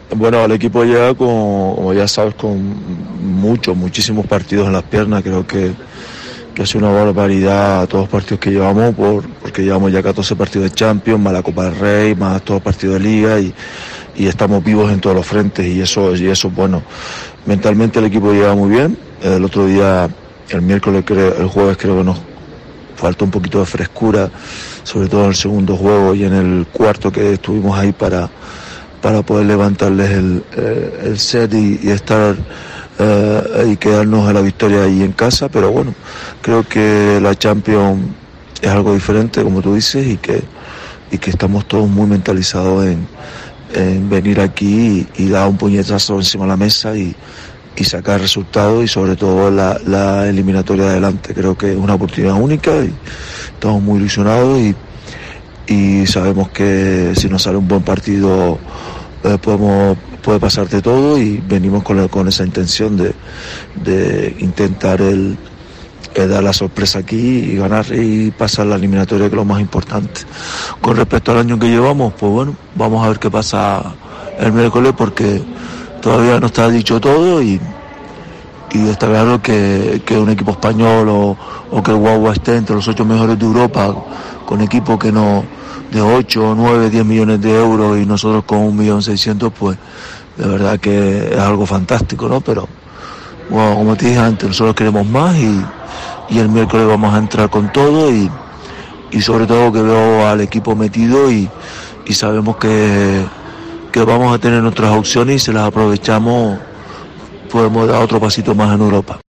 Bueno, el equipo llega como ya sabes, con muchísimos partidos en las piernas. Creo que ha sido una barbaridad todos los partidos que llevamos, porque llevamos ya 14 partidos de Champions, más la Copa del Rey, más todos los partidos de Liga y estamos vivos en todos los frentes y eso bueno. Mentalmente el equipo llega muy bien. El otro día, el jueves creo que nos faltó un poquito de frescura, sobre todo en el segundo juego y en el cuarto que estuvimos ahí para poder levantarles el set y estar y quedarnos a la victoria ahí en casa. Pero bueno, creo que la Champions es algo diferente, como tú dices, y que estamos todos muy mentalizados en venir aquí y dar un puñetazo encima de la mesa y sacar resultados y sobre todo la eliminatoria adelante. Creo que es una oportunidad única y estamos muy ilusionados y sabemos que si nos sale un buen partido puede pasarte todo y venimos con esa intención de intentar dar la sorpresa aquí y ganar y pasar la eliminatoria, que es lo más importante. Con respecto al año que llevamos, pues bueno, vamos a ver qué pasa el miércoles porque todavía no está dicho todo y está claro que un equipo español o que el Guagua esté entre los 8 mejores de Europa con equipos que no de 8, 9, 10 millones de euros y nosotros con 1.600.000, pues de verdad que es algo fantástico, ¿no? Pero bueno, como te dije antes, nosotros queremos más y el miércoles vamos a entrar con todo y sobre todo que veo al equipo metido y sabemos que vamos a tener nuestras opciones y si las aprovechamos podemos dar otro pasito más en Europa.